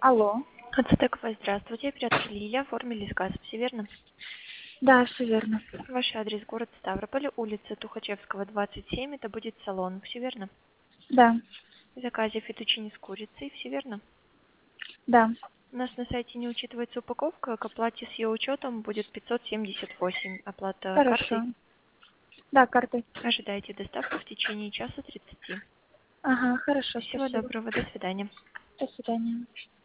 Алло. Ацтекова, здравствуйте. Оператор Лилия. Оформили заказ. Все верно? Да, все верно. Ваш адрес город Ставрополь, улица Тухачевского, 27. Это будет салон. Все верно? Да, В заказе фетучини с курицей. Все верно? да. У нас на сайте не учитывается упаковка. К оплате с ее учетом будет 578. Оплата Хорошо. картой. Да, картой. Ожидайте доставку в течение часа 30. Ага, хорошо, Всего спасибо. доброго. До свидания. До свидания.